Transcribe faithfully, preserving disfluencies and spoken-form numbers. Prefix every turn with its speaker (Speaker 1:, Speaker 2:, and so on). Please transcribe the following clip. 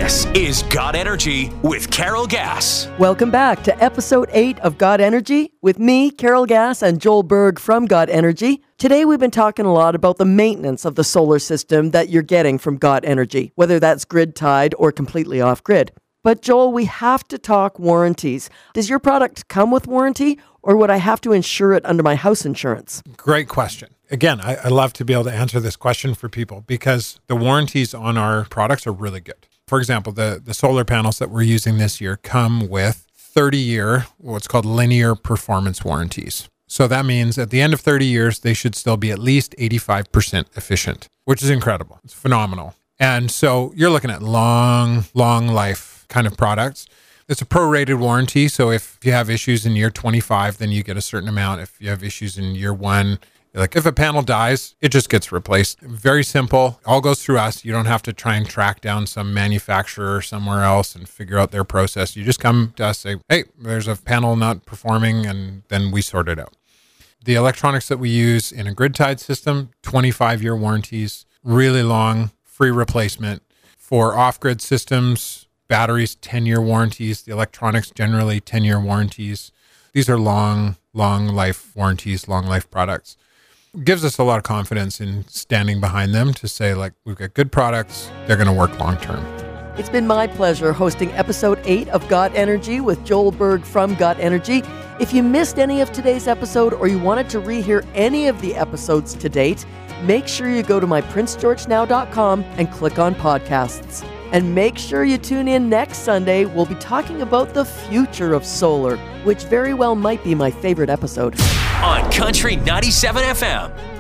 Speaker 1: This is Got Energy with Carol Gass.
Speaker 2: Welcome back to episode eight of Got Energy with me, Carol Gass, and Joel Berg from Got Energy. Today we've been talking a lot about the maintenance of the solar system that you're getting from Got Energy, whether that's grid-tied or completely off-grid. But Joel, we have to talk warranties. Does your product come with warranty, or would I have to insure it under my house insurance?
Speaker 3: Great question. Again, I, I love to be able to answer this question for people because the warranties on our products are really good. For example, the, the solar panels that we're using this year come with thirty-year, what's called linear performance warranties. So that means at the end of thirty years, they should still be at least eighty-five percent efficient, which is incredible. It's phenomenal. And so you're looking at long, long life kind of products. It's a prorated warranty. So if you have issues in year twenty-five, then you get a certain amount. If you have issues in year one, like if a panel dies, it just gets replaced. Very simple. All goes through us. You don't have to try and track down some manufacturer somewhere else and figure out their process. You just come to us, say, hey, there's a panel not performing, and then we sort it out. The electronics that we use in a grid-tied system, twenty-five year warranties, really long, free replacement. For off-grid systems, batteries, ten year warranties. The electronics, generally ten year warranties. These are long, long life warranties, long life products. Gives us a lot of confidence in standing behind them to say, like, we've got good products, they're going to work long term.
Speaker 2: It's been my pleasure hosting episode eight of Got Energy with Joel Berg from Got Energy. If you missed any of today's episode or you wanted to rehear any of the episodes to date, make sure you go to my prince george now dot com and click on podcasts. And make sure you tune in next Sunday. We'll be talking about the future of solar, which very well might be my favorite episode.
Speaker 1: On Country ninety-seven F M.